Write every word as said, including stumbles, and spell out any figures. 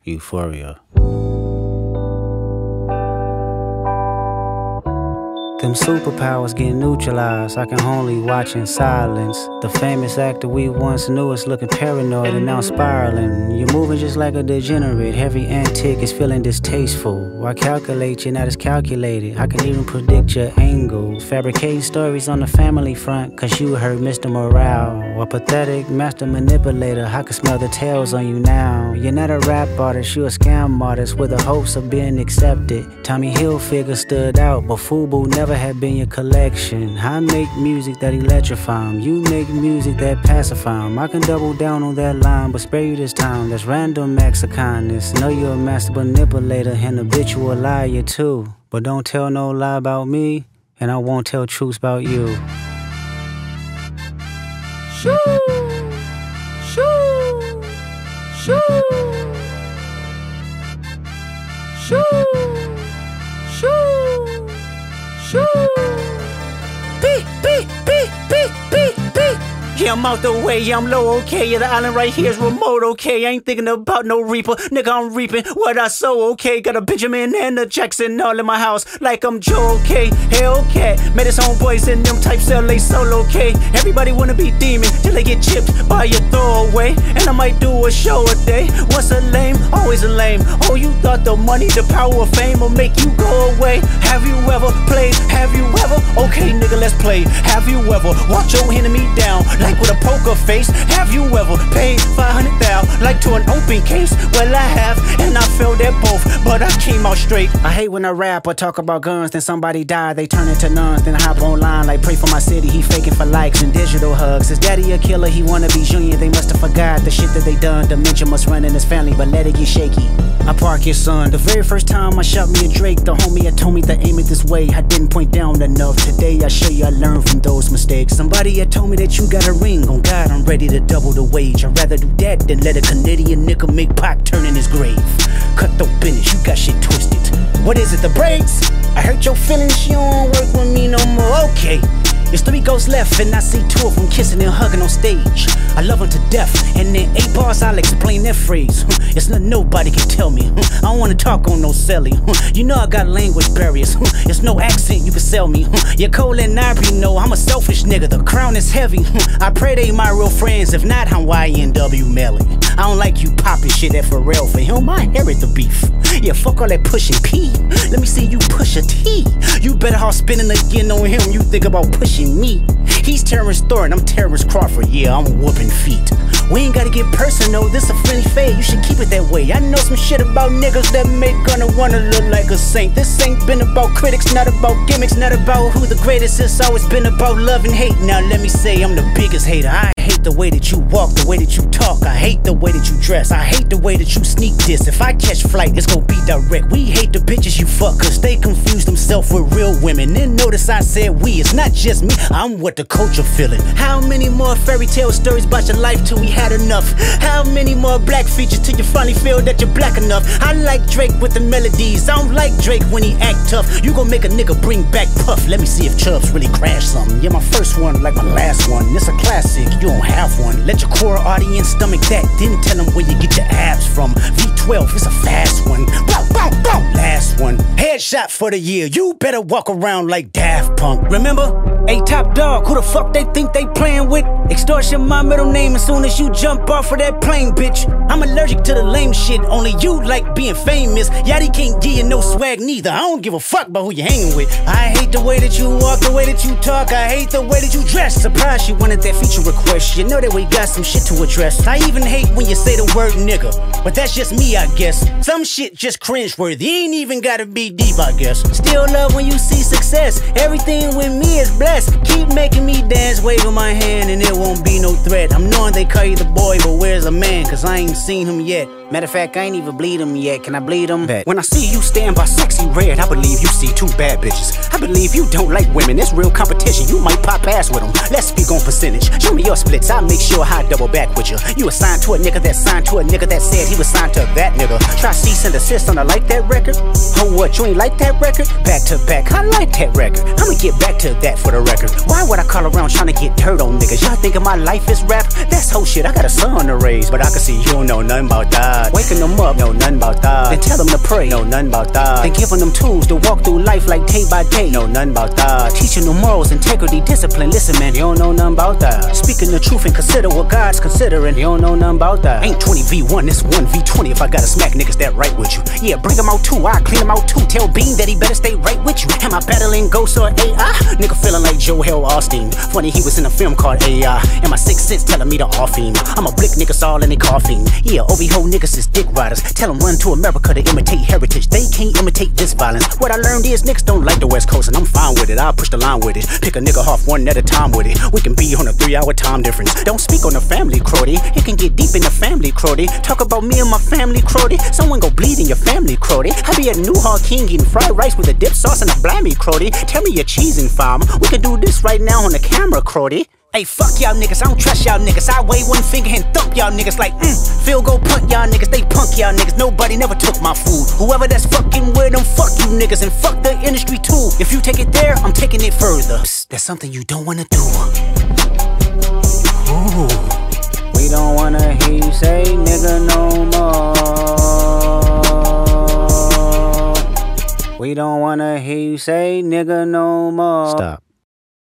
Euphoria. Them superpowers get neutralized, I can only watch in silence. The famous actor we once knew is looking paranoid and now spiraling. You're moving just like a degenerate, every antic is feeling distasteful. Why calculate, you're not as calculated, I can even predict your angle. Fabricating stories on the family front, cause you heard Mister Morale. A pathetic master manipulator, I can smell the tails on you now. You're not a rap artist, you're a scam artist with the hopes of being accepted. Tommy Hilfiger stood out, but FUBU never had been your collection. I make music that electrify 'em, you make music that pacify 'em. I can double down on that line, but spare you this time. That's random acts of kindness. Know you're a master manipulator and habitual liar too. But don't tell no lie about me, and I won't tell truths about you. Shoo! Shoo! Shoo! Shoo! Shoo! Shoo! Beep, beep, beep, beep, beep, beep. Yeah, I'm out the way, yeah, I'm low, okay. Yeah, the island right here is remote, okay. I ain't thinking about no reaper, nigga, I'm reaping what I sow, okay. Got a Benjamin and a Jackson all in my house, like I'm Joe, okay. Hellcat, met his homeboys in them types L A solo, okay. Everybody wanna be demon till they get chipped by your throwaway. And I might do a show a day. Once a lame, always a lame. Oh, you thought the money, the power of fame will make you go away? Have you ever played? Have you ever? Okay, nigga, let's play. Have you ever watched your enemy down like with a poker face? Have you ever paid five hundred thousand like to an open case? Well, I have, and I failed at both, but I came out straight. I hate when I rap or talk about guns, then somebody die, they turn into nuns, then hop online like pray for my city. He faking for likes and digital hugs. His daddy a killer, he wanna be Junior. They must have forgot the shit that they done. Dementia must run in his family, but let it get shaky. I park your son. The very first time I shot me a Drake, the homie had told me to aim it this way. I didn't point down enough. Today I show you I learned from those mistakes. Somebody had told me that you got a ring. On God, I'm ready to double the wage. I'd rather do that than let a Canadian nigga make Pac turn in his grave. Cut the business, you got shit twisted. What is it, the braids? I hurt your feelings, you don't work with me no more. Okay. There's three ghosts left and I see two of them kissing and hugging on stage. I love them to death, and in eight bars I'll explain that phrase. It's nothing nobody can tell me. I don't wanna talk on no celly. You know I got language barriers. It's no accent you can sell me. Your Cole and Ivory know I'm a selfish nigga. The crown is heavy. I pray they my real friends. If not, I'm Y N W Melly. I don't like you popping shit that Pharrell. For him, I inherit the beef. Yeah, fuck all that pushing P. Let me see you push a T. You better off spinning again on him. You think about pushing me. He's Terrence Thornton, I'm Terrence Crawford. Yeah, I'm whooping feet. We ain't gotta get personal, this a friendly fade. You should keep it that way. I know some shit about niggas that make gonna wanna look like a saint. This ain't been about critics, not about gimmicks, not about who the greatest. It's always been about love and hate. Now let me say I'm the biggest hater. I hate the way that you walk, the way that you talk. I hate the way that you dress. I hate the way that you sneak this. If I catch flight, it's gonna be direct. We hate the bitches you fuck, cause they confuse themselves with real women. Then notice I said we, it's not just me, I'm what the culture feeling. How many more fairy tale stories about your life till we had enough? How many more black features till you finally feel that you're black enough? I like Drake with the melodies, I don't like Drake when he act tough. You gon' make a nigga bring back Puff. Let me see if Chubbs really crashed something. Yeah, my first one like my last one. It's a classic, you don't have one. Let your core audience stomach that, then tell them where you get your abs from. V twelve, it's a fast one. Bow, bow, bow. Last one, headshot for the year. You better walk around like Daft Punk. Remember? Hey, Top Dog, who the fuck they think they playing with? Extortion my middle name as soon as you jump off of that plane, bitch. I'm allergic to the lame shit, only you like being famous. Yachty can't give you no swag neither. I don't give a fuck about who you hanging with. I hate the way that you walk, the way that you talk. I hate the way that you dress. Surprised you wanted that feature request. You know that we got some shit to address. I even hate when you say the word nigga, but that's just me, I guess. Some shit just cringeworthy, ain't even gotta be deep, I guess. Still love when you see success. Everything with me is blessed. Keep making me dance, waving my hand, and it won't be no threat. I'm knowing they call you the boy, but where's the man? Cause I ain't seen him yet. Matter of fact, I ain't even bleed him yet. Can I bleed him? Bet. When I see you stand by Sexy Red, I believe you see two bad bitches. I believe you don't like women. It's real competition. You might pop ass with them. Let's speak on percentage. Show me your splits. I'll make sure I double back with you. You assigned to a nigga that signed to a nigga that said he was signed to that nigga. Try cease and desist on a like that record. Oh, what? You ain't like that record? Back to back. I like that record. I'ma get back to that for the record. Why would I call around trying to get dirt on niggas? Y'all thinking my life is rap? That's whole shit. I got a son to raise, but I can see you don't know nothing about that. Waking them up, know nothing about that. Then tell them to pray, know nothing about that. Then giving them tools to walk through life like day by day, know nothing about that. Teaching them morals, integrity, discipline. Listen, man, you don't know nothing about that. Speaking the truth and consider what God's considering. You don't know nothing about that. Ain't twenty v one, it's one v twenty. If I gotta smack niggas that right with you, yeah, bring them out too. I clean them out too. Tell Bean that he better stay right with you. Am I battling ghosts or A I? Nigga feeling like Joel Osteen. Funny he was in a film called A I. And my sixth sense telling me to off him. I'm a blick niggas all in they coughing. Yeah, O V ho niggas is dick riders. Tell them run to America to imitate heritage. They can't imitate this violence. What I learned is niggas don't like the West Coast, and I'm fine with it. I'll push the line with it. Pick a nigga off one at a time with it. We can be on a three hour time difference. Don't speak on the family, Crody. It can get deep in the family, Crody. Talk about me and my family, Crody. Someone go bleed in your family, Crody. I be at New Hall King eating fried rice with a dip sauce and a blammy, Crody. Tell me your cheesing farm. We can do this right now on the camera, Crody. Hey, fuck y'all niggas, I don't trust y'all niggas. I wave one finger and thump y'all niggas like, mm, field goal punt y'all niggas, they punk y'all niggas. Nobody never took my food. Whoever that's fucking with them, fuck you niggas, and fuck the industry too. If you take it there, I'm taking it further. Psst, that's something you don't wanna do. Ooh. We don't wanna hear you say nigga no more. We don't wanna hear you say nigga no more. Stop.